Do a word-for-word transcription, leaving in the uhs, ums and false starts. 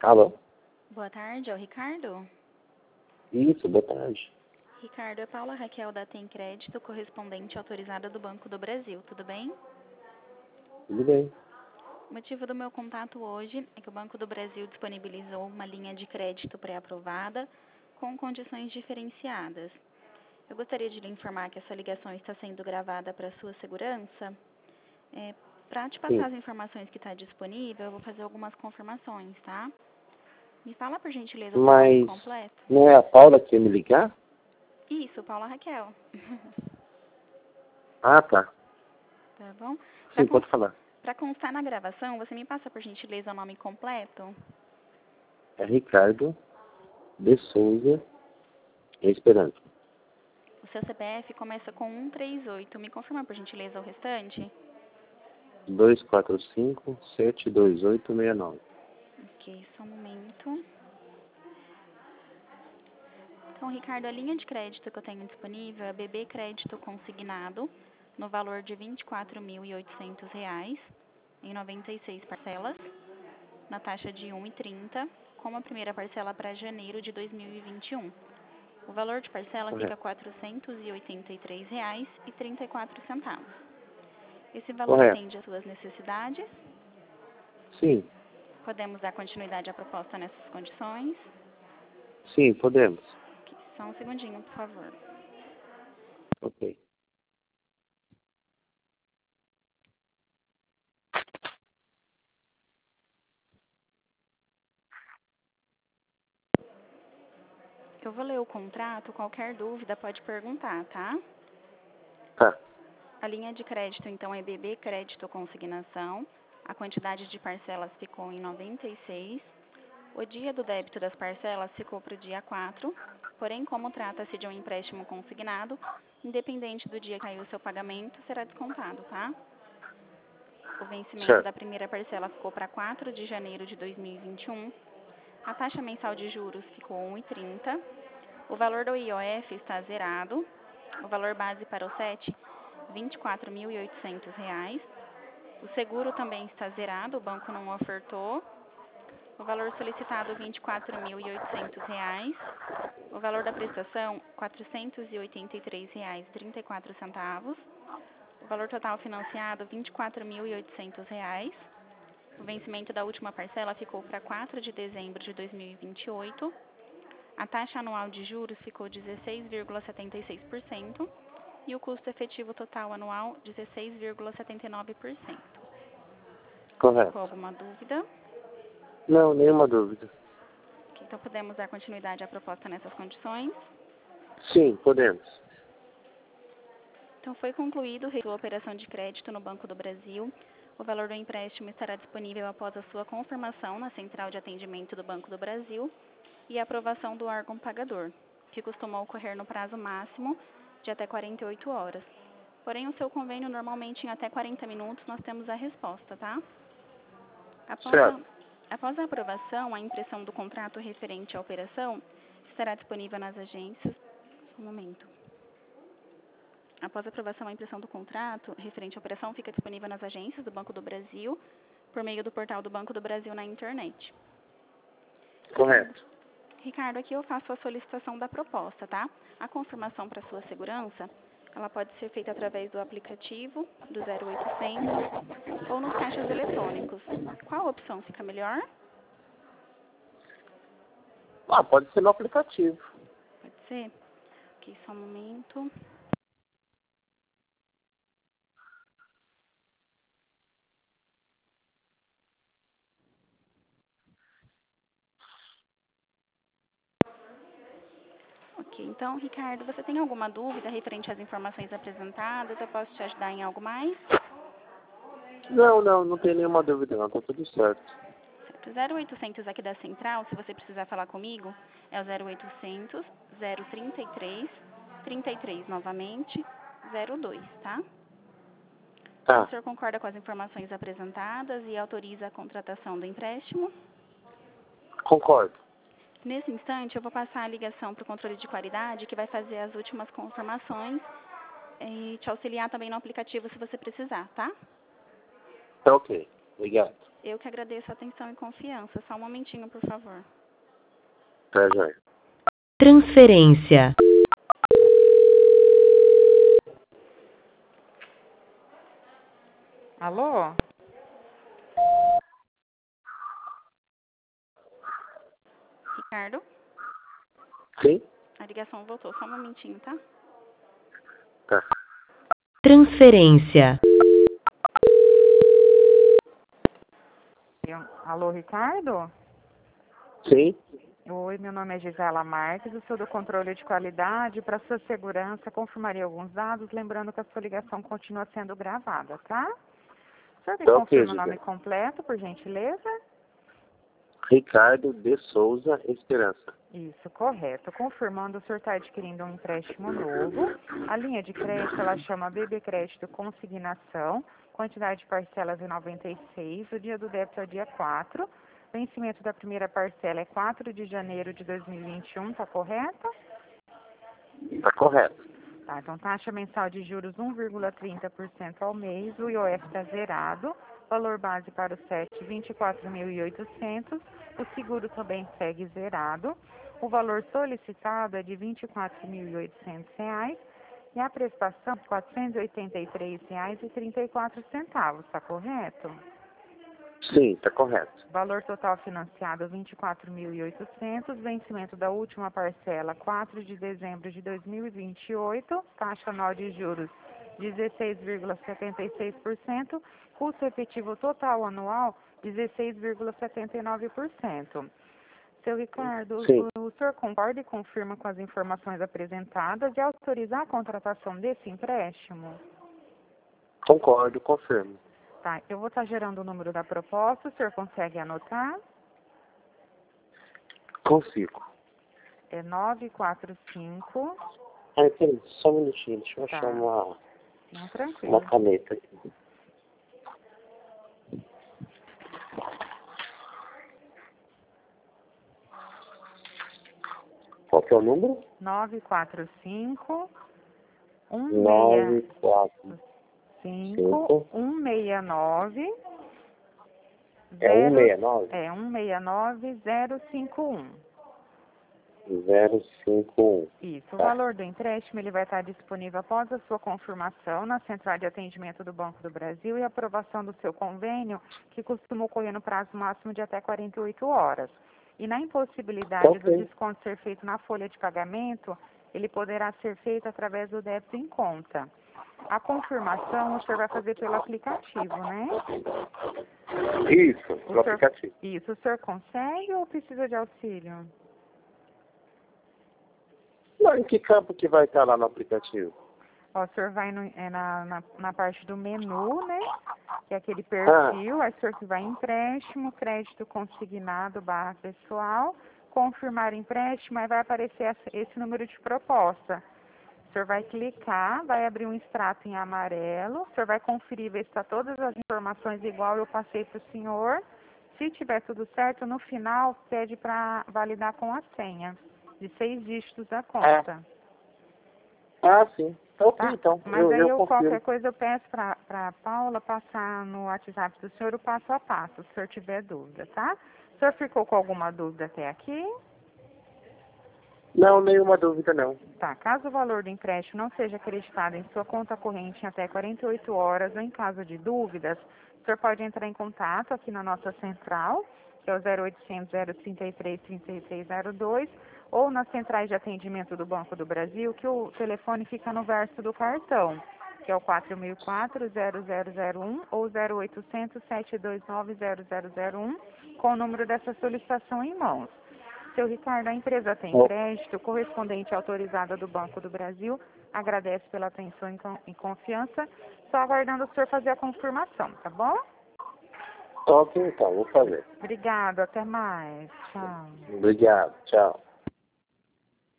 Alô? Boa tarde, é o Ricardo? Isso, boa tarde. Ricardo, é Paula Raquel da Tem Crédito, correspondente autorizada do Banco do Brasil, tudo bem? Tudo bem? O motivo do meu contato hoje é que o Banco do Brasil disponibilizou uma linha de crédito pré-aprovada com condições diferenciadas. Eu gostaria de lhe informar que essa ligação está sendo gravada para sua segurança. É, para te passar Sim. as informações que está disponível, eu vou fazer algumas confirmações, tá? Me fala, por gentileza, o seu nome Mas completo. não é a Paula que ia me ligar? Isso, Paula Raquel. Ah, tá. Tá bom? Sim, pode falar. Para constar na gravação, você me passa, por gentileza, o nome completo? É Ricardo de Souza Esperanto. O seu C P F começa com um três oito. Me confirma, por gentileza, o restante? dois quatro cinco, sete dois oito, seis nove. Ok, só um momento. Então, Ricardo, a linha de crédito que eu tenho disponível é B B Crédito Consignado, no valor de vinte e quatro mil e oitocentos reais, em noventa e seis parcelas, na taxa de um e trinta, com a primeira parcela para janeiro de dois mil e vinte e um. O valor de parcela fica Correto. quatrocentos e oitenta e três reais e trinta e quatro centavos. Esse valor Correto. atende às suas necessidades? Sim, Podemos dar continuidade à proposta nessas condições? sim, podemos. Ok, só um segundinho, por favor. Ok. Eu vou ler o contrato, qualquer dúvida pode perguntar, tá? Tá. A linha de crédito, então, é B B Crédito Consignação. A quantidade de parcelas ficou em noventa e seis. O dia do débito das parcelas ficou para o dia quatro. Porém, como trata-se de um empréstimo consignado, independente do dia que caiu o seu pagamento, será descontado, tá? O vencimento Certo. da primeira parcela ficou para quatro de janeiro de dois mil e vinte e um. A taxa mensal de juros ficou um e trinta. O valor do I O F está zerado. O valor base para o S E T, vinte e quatro mil e oitocentos reais. O seguro também está zerado, o banco não ofertou. O valor solicitado, vinte e quatro mil e oitocentos reais. O valor da prestação, quatrocentos e oitenta e três reais e trinta e quatro centavos. O valor total financiado, vinte e quatro mil e oitocentos reais. O vencimento da última parcela ficou para quatro de dezembro de dois mil e vinte e oito. A taxa anual de juros ficou dezesseis vírgula setenta e seis por cento e o custo efetivo total anual dezesseis vírgula setenta e nove por cento. Correto. Com alguma dúvida? Não, nenhuma dúvida. Ok, então podemos dar continuidade à proposta nessas condições. Sim, podemos. Então foi concluído a operação de crédito no Banco do Brasil. O valor do empréstimo estará disponível após a sua confirmação na central de atendimento do Banco do Brasil e a aprovação do órgão pagador, que costuma ocorrer no prazo máximo de até quarenta e oito horas. Porém, o seu convênio, normalmente em até quarenta minutos, nós temos a resposta, tá? Após a, Certo. após a aprovação, a impressão do contrato referente à operação estará disponível nas agências. Um momento. Após a aprovação, a impressão do contrato referente à operação fica disponível nas agências do Banco do Brasil, por meio do portal do Banco do Brasil na internet. Correto. Ricardo, aqui eu faço a solicitação da proposta, tá? A confirmação para sua segurança, ela pode ser feita através do aplicativo do zero oitocentos ou nos caixas eletrônicos. Qual opção fica melhor? Ah, pode ser no aplicativo. Pode ser? Ok, só um momento. Ok, então, Ricardo, você tem alguma dúvida referente às informações apresentadas? Eu posso te ajudar em algo mais? Não, não, não tem nenhuma dúvida não, tá tudo certo. Certo. zero oitocentos aqui da central, se você precisar falar comigo, é o zero oitocentos, zero trinta e três, trinta e três novamente, zero dois, tá? Tá, O senhor concorda com as informações apresentadas e autoriza a contratação do empréstimo? concordo. Nesse instante, eu vou passar a ligação para o controle de qualidade, que vai fazer as últimas confirmações e te auxiliar também no aplicativo se você precisar, tá? Tá ok. Obrigado. Eu que agradeço a atenção e confiança. Só um momentinho, por favor. Tá, joia. Transferência. Alô? Ricardo? Sim? A ligação voltou. Só um momentinho, tá? Tá. Transferência. Eu- Alô, Ricardo? Sim? Oi, meu nome é Gisela Marques, eu sou do controle de qualidade. Para sua segurança, confirmaria alguns dados, lembrando que a sua ligação continua sendo gravada, tá? O senhor me Tá ok, confirma o nome Gisela. completo, por gentileza? Ricardo de Souza Esperança. Isso, correto. Confirmando, o senhor está adquirindo um empréstimo novo. A linha de crédito, ela chama B B Crédito Consignação, quantidade de parcelas em noventa e seis, o dia do débito é dia quatro. Vencimento da primeira parcela é quatro de janeiro de dois mil e vinte e um, tá correto? Tá correto. Tá, então taxa mensal de juros um vírgula trinta por cento ao mês, o I O F está zerado, valor base para o S E T vinte e quatro mil e oitocentos, o seguro também segue zerado, o valor solicitado é de vinte e quatro mil e oitocentos reais e a prestação quatrocentos e oitenta e três reais e trinta e quatro centavos, tá correto? Sim, tá correto. Valor total financiado vinte e quatro mil e oitocentos, vencimento da última parcela quatro de dezembro de dois mil e vinte e oito, taxa anual de juros dezesseis vírgula setenta e seis por cento, custo efetivo total anual dezesseis vírgula setenta e nove por cento. Seu Ricardo, Sim. o, o senhor concorda e confirma com as informações apresentadas de autorizar a contratação desse empréstimo? Concordo, confirmo. Tá, eu vou estar gerando o número da proposta, o senhor consegue anotar? Consigo. É nove quatro cinco. Ai, peraí, só um minutinho, deixa eu Tá. achar uma, Não, tranquilo. uma caneta aqui. Qual que é o número? nove quatro cinco, um Nove, seis quatro, cinco, um seis nove, é um seis nove? é um seis nove zero cinco um. zero cinco um. Isso, o Tá. valor do empréstimo ele vai estar disponível após a sua confirmação na Central de Atendimento do Banco do Brasil e aprovação do seu convênio, que costuma ocorrer no prazo máximo de até quarenta e oito horas. E na impossibilidade Ok. do desconto ser feito na folha de pagamento, ele poderá ser feito através do débito em conta. A confirmação o senhor vai fazer pelo aplicativo, né? Isso, O no senhor- aplicativo. Isso, o senhor consegue ou precisa de auxílio? Não, em que campo que vai estar lá no aplicativo? Ó, o senhor vai no- é na, na, na parte do menu, né? Que é aquele perfil, aí o senhor que vai em empréstimo, crédito consignado barra pessoal, confirmar empréstimo, aí vai aparecer essa- esse número de proposta. O senhor vai clicar, vai abrir um extrato em amarelo, o senhor vai conferir, ver se está todas as informações igual eu passei para o senhor. Se tiver tudo certo, no final pede para validar com a senha de seis dígitos da conta. Ah, sim. Ok, Tá? então. Mas eu, aí eu eu, confio. qualquer coisa eu peço para a Paula passar no WhatsApp do senhor o passo a passo, se o senhor tiver dúvida, tá? O senhor ficou com alguma dúvida até aqui? Não, nenhuma dúvida não. Tá, caso o valor do empréstimo não seja acreditado em sua conta corrente em até quarenta e oito horas ou em caso de dúvidas, o senhor pode entrar em contato aqui na nossa central, que é o zero oitocentos, zero trinta e três, trinta e três zero dois, ou nas centrais de atendimento do Banco do Brasil, que o telefone fica no verso do cartão, que é o quatro mil e quatro, zero zero zero um ou zero oitocentos, sete dois nove, zero zero zero um, com o número dessa solicitação em mãos. Seu Ricardo, a empresa tem Oh. crédito correspondente autorizada do Banco do Brasil. Agradece pela atenção e con- e confiança. Só aguardando o senhor fazer a confirmação, tá bom? Ok, então, vou fazer. Obrigado, até mais. Tchau. Obrigado, tchau.